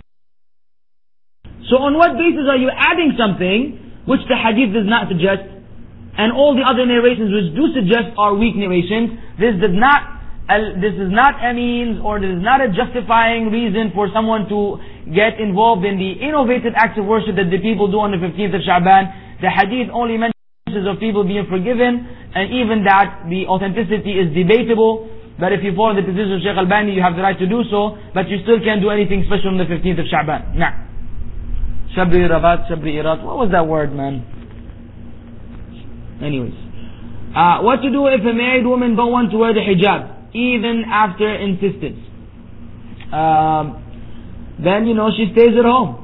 So on what basis are you adding something which the hadith does not suggest, and all the other narrations which do suggest are weak narrations? This does not, uh, this is not a means, or this is not a justifying reason for someone to get involved in the innovative acts of worship that the people do on the fifteenth of Sha'ban. The hadith only mentions of people being forgiven, and even that the authenticity is debatable. But if you follow the position of Shaykh Albani, you have the right to do so, but you still can't do anything special on the fifteenth of Sha'ban. Nah. Shabri Rabat, Shabri Irat. What was that word, man? Anyways. Uh, what to do if a married woman don't want to wear the hijab, even after insistence? Um, then, you know, she stays at home.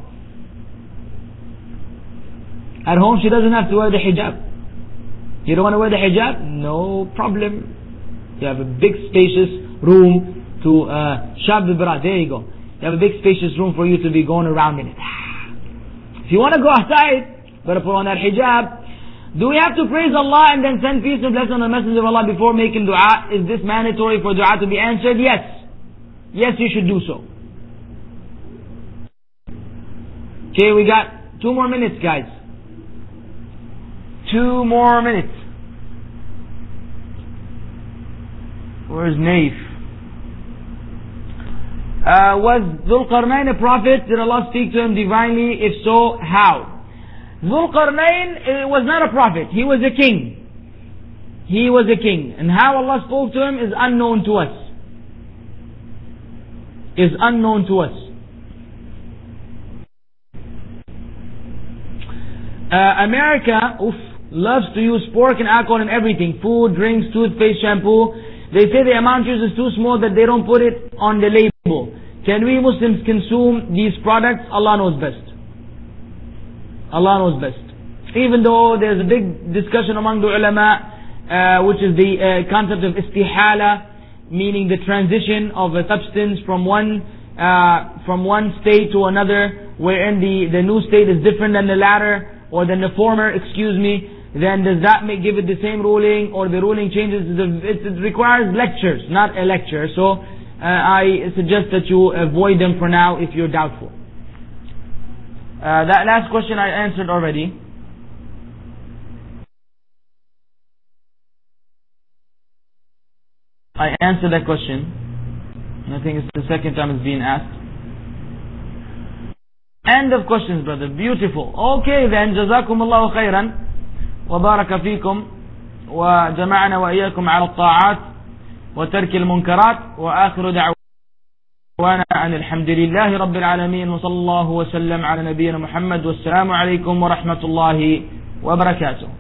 At home she doesn't have to wear the hijab. You don't want to wear the hijab? No problem. You have a big spacious room to, uh, Shab Bibra, there you go. You have a big spacious room for you to be going around in it. If you want to go outside, gotta put on that hijab. Do we have to praise Allah and then send peace and blessing on the Messenger of Allah before making dua? Is this mandatory for dua to be answered? Yes. Yes, you should do so. Okay, we got two more minutes, guys. Two more minutes. Where's Naif? Uh, was Dhul Qarnayn a prophet? Did Allah speak to him divinely? If so, how? Dhul Qarnayn was not a prophet. He was a king. He was a king. And how Allah spoke to him is unknown to us. Is unknown to us. Uh, America, oof, loves to use pork and alcohol in everything. Food, drinks, toothpaste, shampoo. They say the amount used is too small that they don't put it on the label. Can we Muslims consume these products? Allah knows best. Allah knows best. Even though there's a big discussion among the ulama, uh, which is the uh, concept of istihala, meaning the transition of a substance from one uh, from one state to another, wherein the, the new state is different than the latter, or than the former, excuse me. Then does that make, give it the same ruling, or the ruling changes? It, it requires lectures, not a lecture. So uh, I suggest that you avoid them for now if you're doubtful. Uh, that last question I answered already. I answered that question. I think it's the second time it's being asked. End of questions, brother. Beautiful. Okay then, Jazakumullahu khairan. وبارك فيكم وجمعنا وإياكم على الطاعات وترك المنكرات وآخر دعوانا أن الحمد لله رب العالمين وصلى الله وسلم على نبينا محمد والسلام عليكم ورحمة الله وبركاته.